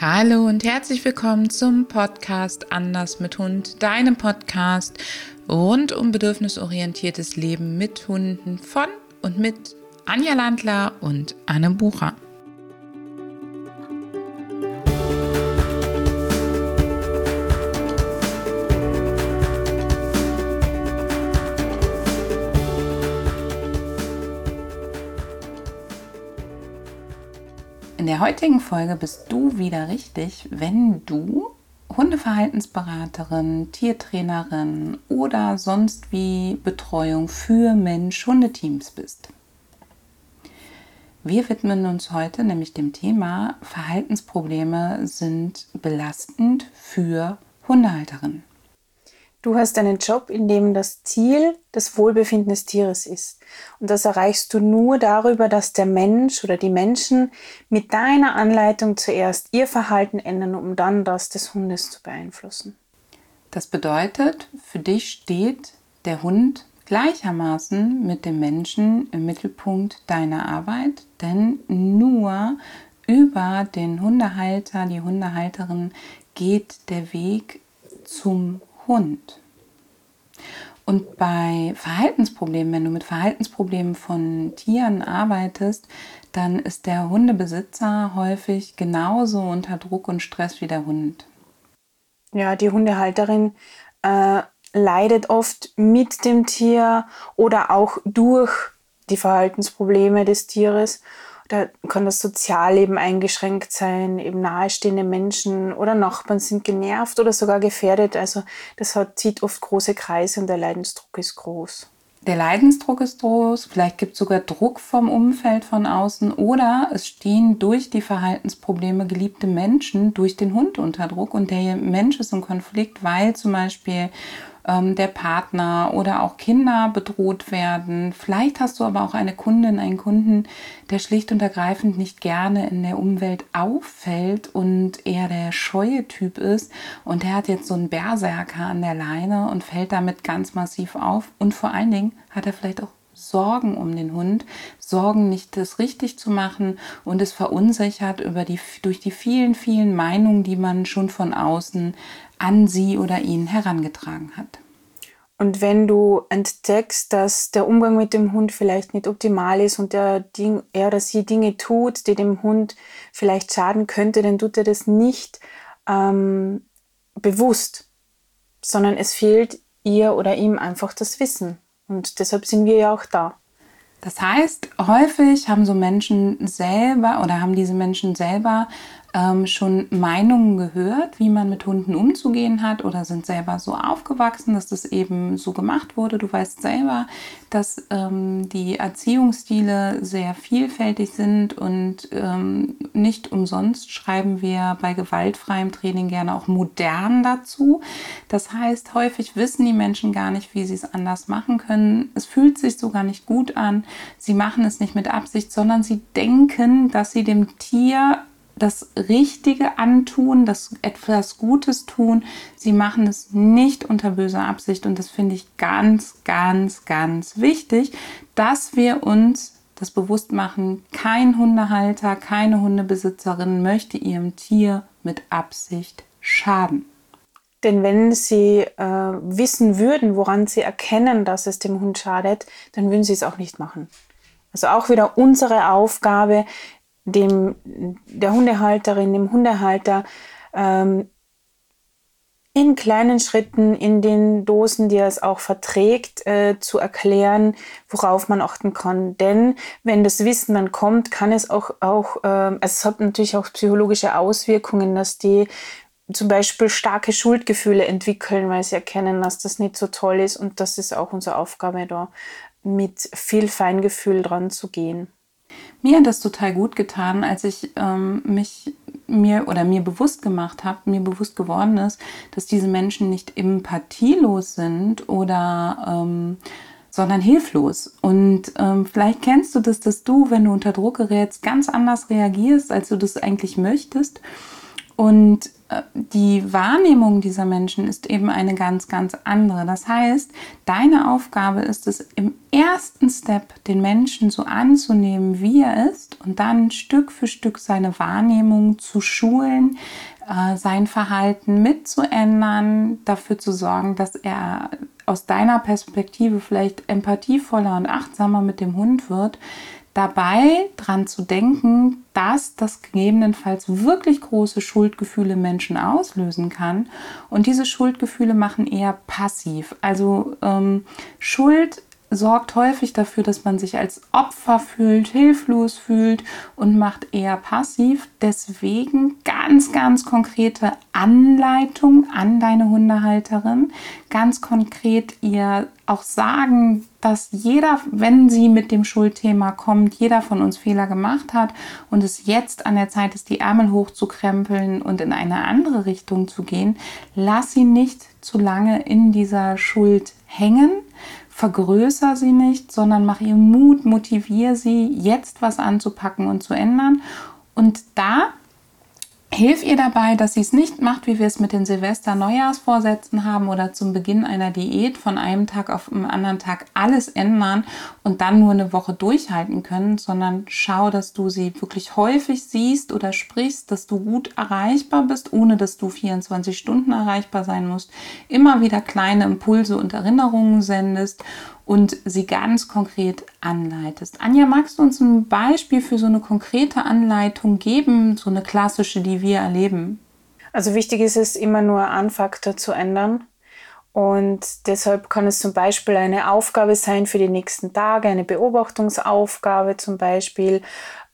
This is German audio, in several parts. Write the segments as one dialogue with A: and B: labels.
A: Hallo und herzlich willkommen zum Podcast Anders mit Hund, deinem Podcast rund um bedürfnisorientiertes Leben mit Hunden von und mit Anja Landler und Anne Bucher. In der heutigen Folge bist du wieder richtig, wenn du Hundeverhaltensberaterin, Tiertrainerin oder sonst wie Betreuung für Mensch-Hundeteams bist. Wir widmen uns heute nämlich dem Thema Verhaltensprobleme sind belastend für Hundehalterinnen.
B: Du hast einen Job, in dem das Ziel das Wohlbefinden des Tieres ist. Und das erreichst du nur darüber, dass der Mensch oder die Menschen mit deiner Anleitung zuerst ihr Verhalten ändern, um dann das des Hundes zu beeinflussen.
A: Das bedeutet, für dich steht der Hund gleichermaßen mit dem Menschen im Mittelpunkt deiner Arbeit, denn nur über den Hundehalter, die Hundehalterin geht der Weg zum Hund. Und bei Verhaltensproblemen, wenn du mit Verhaltensproblemen von Tieren arbeitest, dann ist der Hundebesitzer häufig genauso unter Druck und Stress wie der Hund.
B: Ja, die Hundehalterin leidet oft mit dem Tier oder auch durch die Verhaltensprobleme des Tieres. Da kann das Sozialleben eingeschränkt sein, eben nahestehende Menschen oder Nachbarn sind genervt oder sogar gefährdet. Also das zieht oft große Kreise und der Leidensdruck ist groß.
A: Der Leidensdruck ist groß, vielleicht gibt es sogar Druck vom Umfeld von außen oder es stehen durch die Verhaltensprobleme geliebte Menschen durch den Hund unter Druck und der Mensch ist im Konflikt, weil zum Beispiel der Partner oder auch Kinder bedroht werden. Vielleicht hast du aber auch eine Kundin, einen Kunden, der schlicht und ergreifend nicht gerne in der Umwelt auffällt und eher der scheue Typ ist und der hat jetzt so einen Berserker an der Leine und fällt damit ganz massiv auf und vor allen Dingen hat er vielleicht auch Sorgen um den Hund, Sorgen nicht das richtig zu machen und ist verunsichert durch die vielen, vielen Meinungen, die man schon von außen an sie oder ihn herangetragen hat.
B: Und wenn du entdeckst, dass der Umgang mit dem Hund vielleicht nicht optimal ist und er oder sie Dinge tut, die dem Hund vielleicht schaden könnte, dann tut er das nicht bewusst, sondern es fehlt ihr oder ihm einfach das Wissen. Und deshalb sind wir ja auch da.
A: Das heißt, häufig haben so Menschen selber oder haben diese Menschen selber schon Meinungen gehört, wie man mit Hunden umzugehen hat oder sind selber so aufgewachsen, dass das eben so gemacht wurde. Du weißt selber, dass die Erziehungsstile sehr vielfältig sind und nicht umsonst schreiben wir bei gewaltfreiem Training gerne auch modern dazu. Das heißt, häufig wissen die Menschen gar nicht, wie sie es anders machen können. Es fühlt sich sogar nicht gut an. Sie machen es nicht mit Absicht, sondern sie denken, dass sie dem Tier das Richtige antun, das etwas Gutes tun. Sie machen es nicht unter böser Absicht und das finde ich ganz, ganz, ganz wichtig, dass wir uns das bewusst machen. Kein Hundehalter, keine Hundebesitzerin möchte ihrem Tier mit Absicht schaden.
B: Denn wenn sie wissen würden, woran sie erkennen, dass es dem Hund schadet, dann würden sie es auch nicht machen. Also auch wieder unsere Aufgabe, der Hundehalterin, dem Hundehalter in kleinen Schritten, in den Dosen, die er es auch verträgt, zu erklären, worauf man achten kann. Denn wenn das Wissen dann kommt, kann es auch also es hat natürlich auch psychologische Auswirkungen, dass die zum Beispiel starke Schuldgefühle entwickeln, weil sie erkennen, dass das nicht so toll ist. Und das ist auch unsere Aufgabe, da mit viel Feingefühl dran zu gehen.
A: Mir hat das total gut getan, als ich mir bewusst gemacht habe, mir bewusst geworden ist, dass diese Menschen nicht empathielos sind oder sondern hilflos. Und vielleicht kennst du das, dass du, wenn du unter Druck gerätst, ganz anders reagierst, als du das eigentlich möchtest. Und die Wahrnehmung dieser Menschen ist eben eine ganz, ganz andere. Das heißt, deine Aufgabe ist es, im ersten Step den Menschen so anzunehmen, wie er ist und dann Stück für Stück seine Wahrnehmung zu schulen, sein Verhalten mitzuändern, dafür zu sorgen, dass er aus deiner Perspektive vielleicht empathievoller und achtsamer mit dem Hund wird. Dabei dran zu denken, dass das gegebenenfalls wirklich große Schuldgefühle im Menschen auslösen kann. Und diese Schuldgefühle machen eher passiv. Also Schuld sorgt häufig dafür, dass man sich als Opfer fühlt, hilflos fühlt und macht eher passiv. Deswegen ganz, ganz konkrete Anleitung an deine Hundehalterin. Ganz konkret ihr auch sagen, dass jeder, wenn sie mit dem Schuldthema kommt, jeder von uns Fehler gemacht hat und es jetzt an der Zeit ist, die Ärmel hochzukrempeln und in eine andere Richtung zu gehen. Lass sie nicht zu lange in dieser Schuld hängen. Vergrößer sie nicht, sondern mach ihr Mut, motivier sie, jetzt was anzupacken und zu ändern. Und da hilf ihr dabei, dass sie es nicht macht, wie wir es mit den Silvester-Neujahrsvorsätzen haben oder zum Beginn einer Diät von einem Tag auf den anderen Tag alles ändern und dann nur eine Woche durchhalten können, sondern schau, dass du sie wirklich häufig siehst oder sprichst, dass du gut erreichbar bist, ohne dass du 24 Stunden erreichbar sein musst, immer wieder kleine Impulse und Erinnerungen sendest und sie ganz konkret anleitest. Anja, magst du uns ein Beispiel für so eine konkrete Anleitung geben, so eine klassische, die wir erleben?
B: Also wichtig ist es, immer nur einen Faktor zu ändern. Und deshalb kann es zum Beispiel eine Aufgabe sein für die nächsten Tage, eine Beobachtungsaufgabe zum Beispiel,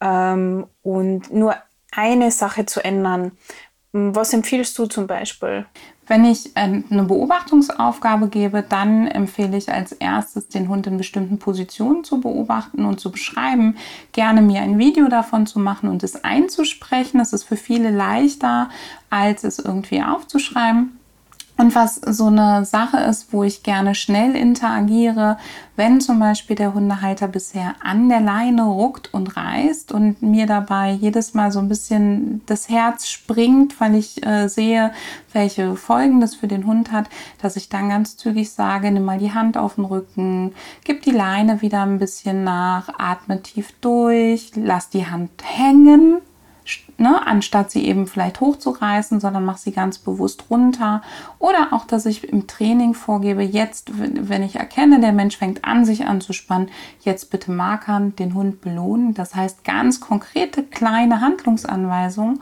B: und nur eine Sache zu ändern. Was empfiehlst du zum Beispiel?
A: Wenn ich eine Beobachtungsaufgabe gebe, dann empfehle ich als erstes, den Hund in bestimmten Positionen zu beobachten und zu beschreiben. Gerne mir ein Video davon zu machen und es einzusprechen. Das ist für viele leichter, als es irgendwie aufzuschreiben. Und was so eine Sache ist, wo ich gerne schnell interagiere, wenn zum Beispiel der Hundehalter bisher an der Leine ruckt und reißt und mir dabei jedes Mal so ein bisschen das Herz springt, weil ich sehe, welche Folgen das für den Hund hat, dass ich dann ganz zügig sage, nimm mal die Hand auf den Rücken, gib die Leine wieder ein bisschen nach, atme tief durch, lass die Hand hängen. Ne, anstatt sie eben vielleicht hochzureißen, sondern mach sie ganz bewusst runter. Oder auch, dass ich im Training vorgebe, jetzt, wenn ich erkenne, der Mensch fängt an, sich anzuspannen, jetzt bitte markern, den Hund belohnen. Das heißt, ganz konkrete kleine Handlungsanweisungen,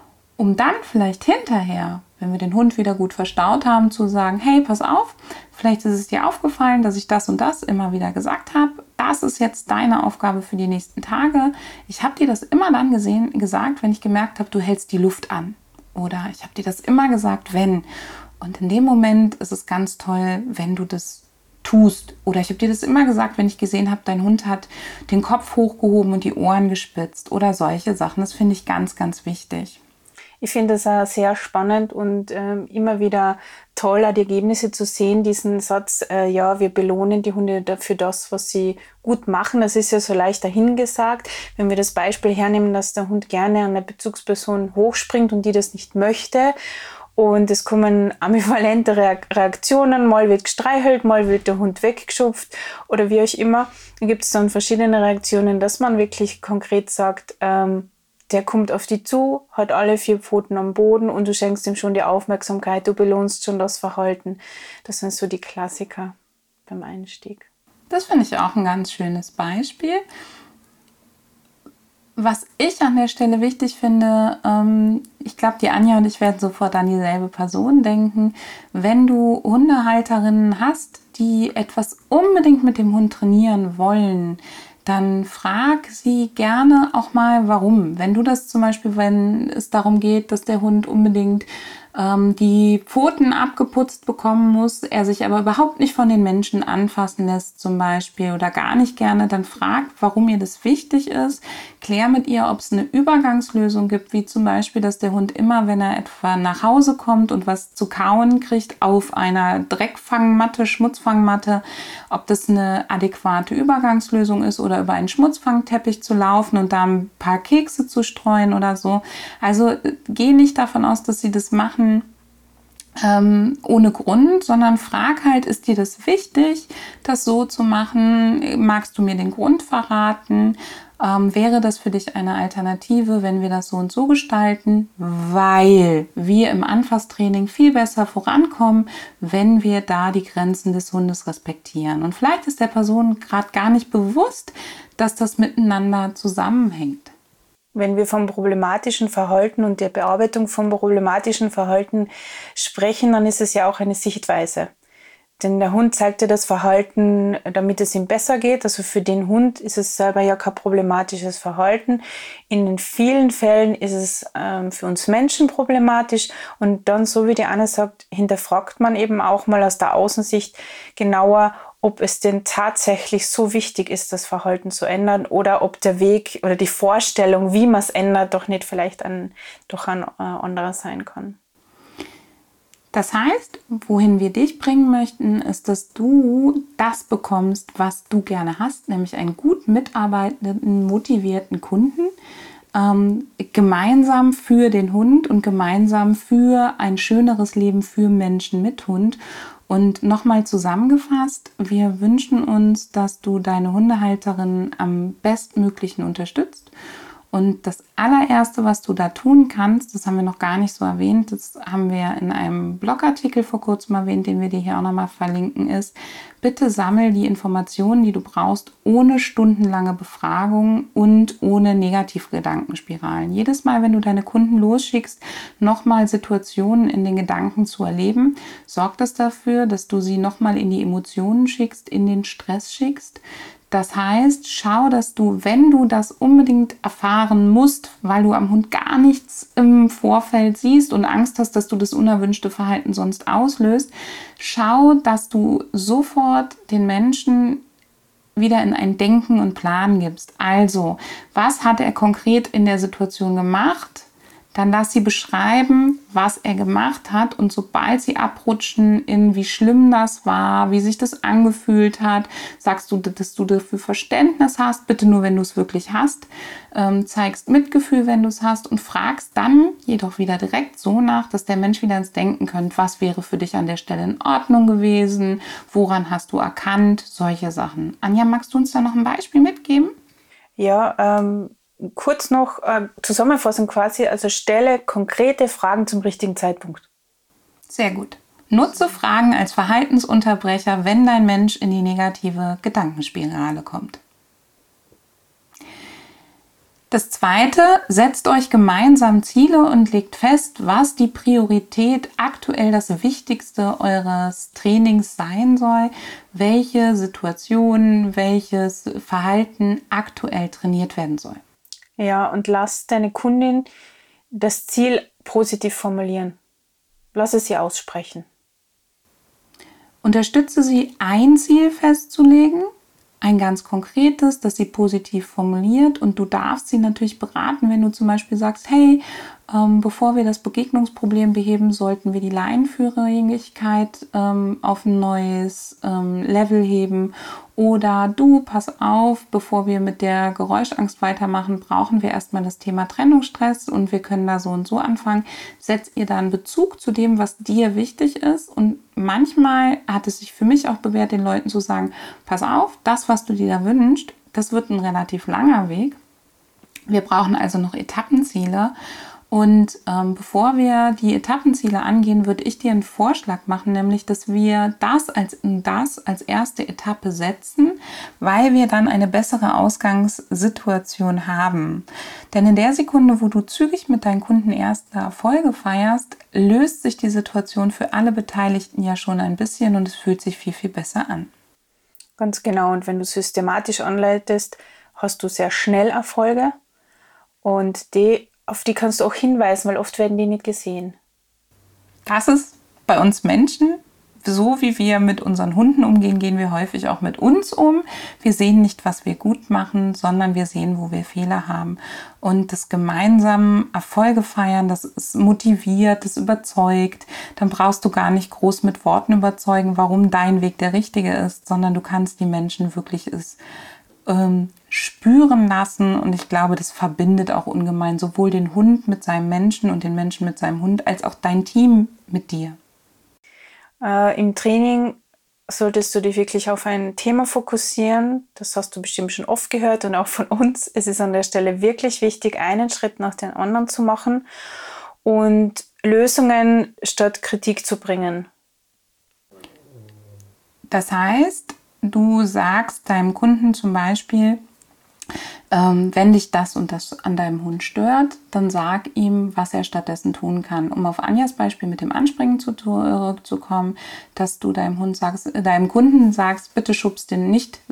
A: um dann vielleicht hinterher, wenn wir den Hund wieder gut verstaut haben, zu sagen, hey, pass auf, vielleicht ist es dir aufgefallen, dass ich das und das immer wieder gesagt habe. Das ist jetzt deine Aufgabe für die nächsten Tage. Ich habe dir das immer dann gesagt, wenn ich gemerkt habe, du hältst die Luft an. Oder ich habe dir das immer gesagt, wenn. Und in dem Moment ist es ganz toll, wenn du das tust. Oder ich habe dir das immer gesagt, wenn ich gesehen habe, dein Hund hat den Kopf hochgehoben und die Ohren gespitzt. Oder solche Sachen. Das finde ich ganz, ganz wichtig.
B: Ich finde es auch sehr spannend und immer wieder toll, auch die Ergebnisse zu sehen, diesen Satz, ja, wir belohnen die Hunde für das, was sie gut machen. Das ist ja so leicht dahingesagt. Wenn wir das Beispiel hernehmen, dass der Hund gerne an der Bezugsperson hochspringt und die das nicht möchte und es kommen ambivalente Reaktionen, mal wird gestreichelt, mal wird der Hund weggeschupft oder wie auch immer, da gibt es dann verschiedene Reaktionen, dass man wirklich konkret sagt, der kommt auf dich zu, hat alle 4 Pfoten am Boden und du schenkst ihm schon die Aufmerksamkeit, du belohnst schon das Verhalten. Das sind so die Klassiker beim Einstieg.
A: Das finde ich auch ein ganz schönes Beispiel. Was ich an der Stelle wichtig finde, ich glaube, die Anja und ich werden sofort an dieselbe Person denken. Wenn du Hundehalterinnen hast, die etwas unbedingt mit dem Hund trainieren wollen, dann frag sie gerne auch mal, warum. Wenn du das zum Beispiel, wenn es darum geht, dass der Hund unbedingt die Pfoten abgeputzt bekommen muss, er sich aber überhaupt nicht von den Menschen anfassen lässt zum Beispiel oder gar nicht gerne, dann fragt, warum ihr das wichtig ist. Klär mit ihr, ob es eine Übergangslösung gibt, wie zum Beispiel, dass der Hund immer, wenn er etwa nach Hause kommt und was zu kauen kriegt, auf einer Dreckfangmatte, Schmutzfangmatte, ob das eine adäquate Übergangslösung ist oder über einen Schmutzfangteppich zu laufen und da ein paar Kekse zu streuen oder so. Also geh nicht davon aus, dass sie das machen ohne Grund, sondern frag halt, ist dir das wichtig, das so zu machen? Magst du mir den Grund verraten? Wäre das für dich eine Alternative, wenn wir das so und so gestalten? Weil wir im Anfasstraining viel besser vorankommen, wenn wir da die Grenzen des Hundes respektieren. Und vielleicht ist der Person gerade gar nicht bewusst, dass das miteinander zusammenhängt.
B: Wenn wir vom problematischen Verhalten und der Bearbeitung vom problematischen Verhalten sprechen, dann ist es ja auch eine Sichtweise. Denn der Hund zeigt ja das Verhalten, damit es ihm besser geht. Also für den Hund ist es selber ja kein problematisches Verhalten. In den vielen Fällen ist es für uns Menschen problematisch. Und dann, so wie die Anne sagt, hinterfragt man eben auch mal aus der Außensicht genauer, ob es denn tatsächlich so wichtig ist, das Verhalten zu ändern oder ob der Weg oder die Vorstellung, wie man es ändert, doch nicht vielleicht ein anderer sein kann.
A: Das heißt, wohin wir dich bringen möchten, ist, dass du das bekommst, was du gerne hast, nämlich einen gut mitarbeitenden, motivierten Kunden, gemeinsam für den Hund und gemeinsam für ein schöneres Leben für Menschen mit Hund. Und nochmal zusammengefasst, wir wünschen uns, dass du deine Hundehalterin am bestmöglichen unterstützt. Und das allererste, was du da tun kannst, das haben wir noch gar nicht so erwähnt, das haben wir in einem Blogartikel vor kurzem erwähnt, den wir dir hier auch nochmal verlinken, ist, bitte sammel die Informationen, die du brauchst, ohne stundenlange Befragung und ohne Negativgedankenspiralen. Jedes Mal, wenn du deine Kunden losschickst, nochmal Situationen in den Gedanken zu erleben, sorgt das dafür, dass du sie nochmal in die Emotionen schickst, in den Stress schickst. Das heißt, schau, dass du, wenn du das unbedingt erfahren musst, weil du am Hund gar nichts im Vorfeld siehst und Angst hast, dass du das unerwünschte Verhalten sonst auslöst, schau, dass du sofort den Menschen wieder in ein Denken und Plan gibst. Also, was hat er konkret in der Situation gemacht? Dann lass sie beschreiben, was er gemacht hat, und sobald sie abrutschen in wie schlimm das war, wie sich das angefühlt hat, sagst du, dass du dafür Verständnis hast, bitte nur, wenn du es wirklich hast, zeigst Mitgefühl, wenn du es hast, und fragst dann jedoch wieder direkt so nach, dass der Mensch wieder ins Denken kommt, was wäre für dich an der Stelle in Ordnung gewesen, woran hast du erkannt, solche Sachen. Anja, magst du uns da noch ein Beispiel mitgeben?
B: Ja, kurz noch Zusammenfassung quasi, also stelle konkrete Fragen zum richtigen Zeitpunkt.
A: Sehr gut. Nutze Fragen als Verhaltensunterbrecher, wenn dein Mensch in die negative Gedankenspirale kommt. Das zweite, setzt euch gemeinsam Ziele und legt fest, was die Priorität aktuell das Wichtigste eures Trainings sein soll, welche Situation, welches Verhalten aktuell trainiert werden soll.
B: Ja, und lass deine Kundin das Ziel positiv formulieren. Lass es sie aussprechen.
A: Unterstütze sie, ein Ziel festzulegen, ein ganz konkretes, das sie positiv formuliert, und du darfst sie natürlich beraten, wenn du zum Beispiel sagst, hey, bevor wir das Begegnungsproblem beheben, sollten wir die Leinenführigkeit auf ein neues Level heben, oder du, pass auf, bevor wir mit der Geräuschangst weitermachen, brauchen wir erstmal das Thema Trennungsstress und wir können da so und so anfangen. Setzt ihr da einen Bezug zu dem, was dir wichtig ist, und manchmal hat es sich für mich auch bewährt, den Leuten zu sagen, pass auf, das, was du dir da wünschst, das wird ein relativ langer Weg. Wir brauchen also noch Etappenziele. Und bevor wir die Etappenziele angehen, würde ich dir einen Vorschlag machen, nämlich, dass wir das als erste Etappe setzen, weil wir dann eine bessere Ausgangssituation haben. Denn in der Sekunde, wo du zügig mit deinen Kunden erste Erfolge feierst, löst sich die Situation für alle Beteiligten ja schon ein bisschen und es fühlt sich viel, viel besser an.
B: Ganz genau. Und wenn du systematisch anleitest, hast du sehr schnell Erfolge, und auf die kannst du auch hinweisen, weil oft werden die nicht gesehen.
A: Das ist bei uns Menschen, so wie wir mit unseren Hunden umgehen, gehen wir häufig auch mit uns um. Wir sehen nicht, was wir gut machen, sondern wir sehen, wo wir Fehler haben. Und das gemeinsame Erfolge feiern, das ist motiviert, das überzeugt. Dann brauchst du gar nicht groß mit Worten überzeugen, warum dein Weg der richtige ist, sondern du kannst die Menschen wirklich spüren lassen. Und ich glaube, das verbindet auch ungemein sowohl den Hund mit seinem Menschen und den Menschen mit seinem Hund, als auch dein Team mit dir.
B: Im Training solltest du dich wirklich auf ein Thema fokussieren. Das hast du bestimmt schon oft gehört und auch von uns. Es ist an der Stelle wirklich wichtig, einen Schritt nach dem anderen zu machen und Lösungen statt Kritik zu bringen.
A: Das heißt, du sagst deinem Kunden zum Beispiel, wenn dich das und das an deinem Hund stört, dann sag ihm, was er stattdessen tun kann. Um auf Anjas Beispiel mit dem Anspringen zurückzukommen, dass du deinem Kunden sagst, bitte schubst den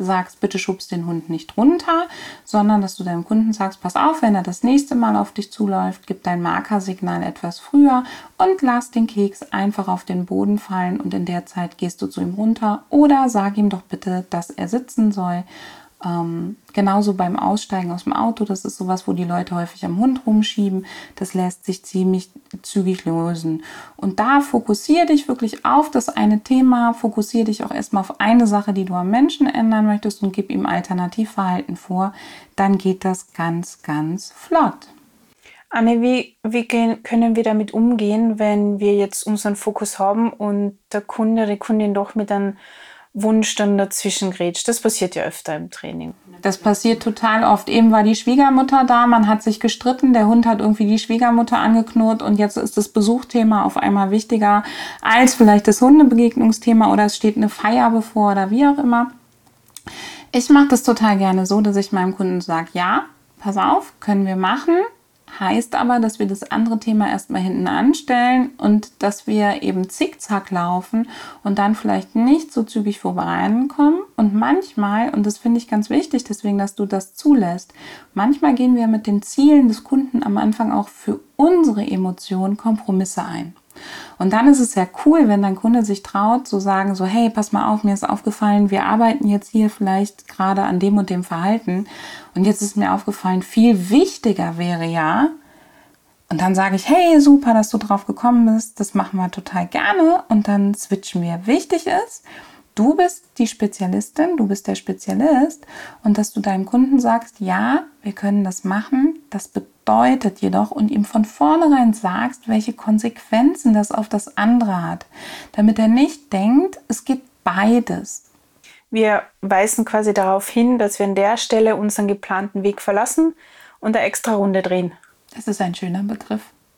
A: Hund nicht runter, sondern dass du deinem Kunden sagst, pass auf, wenn er das nächste Mal auf dich zuläuft, gib dein Markersignal etwas früher und lass den Keks einfach auf den Boden fallen und in der Zeit gehst du zu ihm runter oder sag ihm doch bitte, dass er sitzen soll. Genauso beim Aussteigen aus dem Auto, das ist sowas, wo die Leute häufig am Hund rumschieben, das lässt sich ziemlich zügig lösen. Und da fokussiere dich wirklich auf das eine Thema, fokussiere dich auch erstmal auf eine Sache, die du am Menschen ändern möchtest und gib ihm Alternativverhalten vor, dann geht das ganz, ganz flott.
B: Anne, wie können wir damit umgehen, wenn wir jetzt unseren Fokus haben und der Kunde, die Kundin doch mit einem Wunsch dann dazwischen grätscht? Das passiert ja öfter im Training.
A: Das passiert total oft. Eben war die Schwiegermutter da, man hat sich gestritten, der Hund hat irgendwie die Schwiegermutter angeknurrt und jetzt ist das Besuchsthema auf einmal wichtiger als vielleicht das Hundebegegnungsthema oder es steht eine Feier bevor oder wie auch immer. Ich mache das total gerne so, dass ich meinem Kunden sage, ja, pass auf, können wir machen. Heißt aber, dass wir das andere Thema erstmal hinten anstellen und dass wir eben zickzack laufen und dann vielleicht nicht so zügig vorankommen. Und manchmal, und das finde ich ganz wichtig, deswegen, dass du das zulässt, manchmal gehen wir mit den Zielen des Kunden am Anfang auch für unsere Emotionen Kompromisse ein. Und dann ist es ja cool, wenn dein Kunde sich traut, zu sagen, so, hey, pass mal auf, mir ist aufgefallen, wir arbeiten jetzt hier vielleicht gerade an dem und dem Verhalten. Und jetzt ist mir aufgefallen, viel wichtiger wäre ja, und dann sage ich, hey, super, dass du drauf gekommen bist, das machen wir total gerne. Und dann switchen wir. Wichtig ist, du bist die Spezialistin, du bist der Spezialist und dass du deinem Kunden sagst, ja, wir können das machen, das bedeutet jedoch und ihm von vornherein sagst, welche Konsequenzen das auf das andere hat, damit er nicht denkt, es gibt beides.
B: Wir weisen quasi darauf hin, dass wir an der Stelle unseren geplanten Weg verlassen und eine extra Runde drehen.
A: Das ist ein schöner Begriff.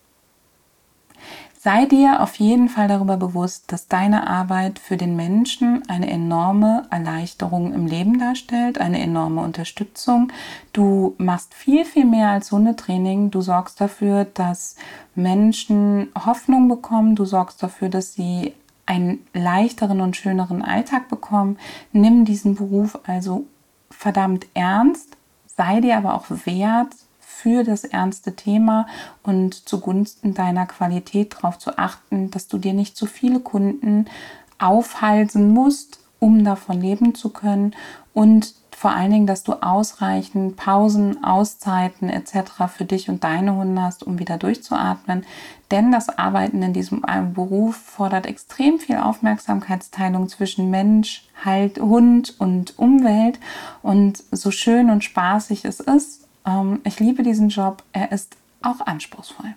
A: Sei dir auf jeden Fall darüber bewusst, dass deine Arbeit für den Menschen eine enorme Erleichterung im Leben darstellt, eine enorme Unterstützung. Du machst viel, viel mehr als Hundetraining. Du sorgst dafür, dass Menschen Hoffnung bekommen. Du sorgst dafür, dass sie einen leichteren und schöneren Alltag bekommen. Nimm diesen Beruf also verdammt ernst, sei dir aber auch wert, für das ernste Thema und zugunsten deiner Qualität darauf zu achten, dass du dir nicht zu viele Kunden aufhalsen musst, um davon leben zu können und vor allen Dingen, dass du ausreichend Pausen, Auszeiten etc. für dich und deine Hunde hast, um wieder durchzuatmen. Denn das Arbeiten in diesem Beruf fordert extrem viel Aufmerksamkeitsteilung zwischen Mensch, Hund und Umwelt. Und so schön und spaßig es ist, ich liebe diesen Job, er ist auch anspruchsvoll.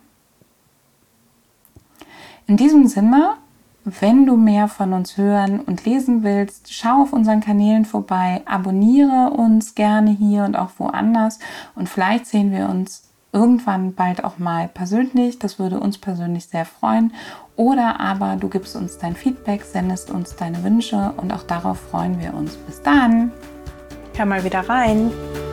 A: In diesem Sinne, wenn du mehr von uns hören und lesen willst, schau auf unseren Kanälen vorbei, abonniere uns gerne hier und auch woanders und vielleicht sehen wir uns irgendwann bald auch mal persönlich. Das würde uns persönlich sehr freuen. Oder aber du gibst uns dein Feedback, sendest uns deine Wünsche und auch darauf freuen wir uns. Bis dann!
B: Hör mal wieder rein!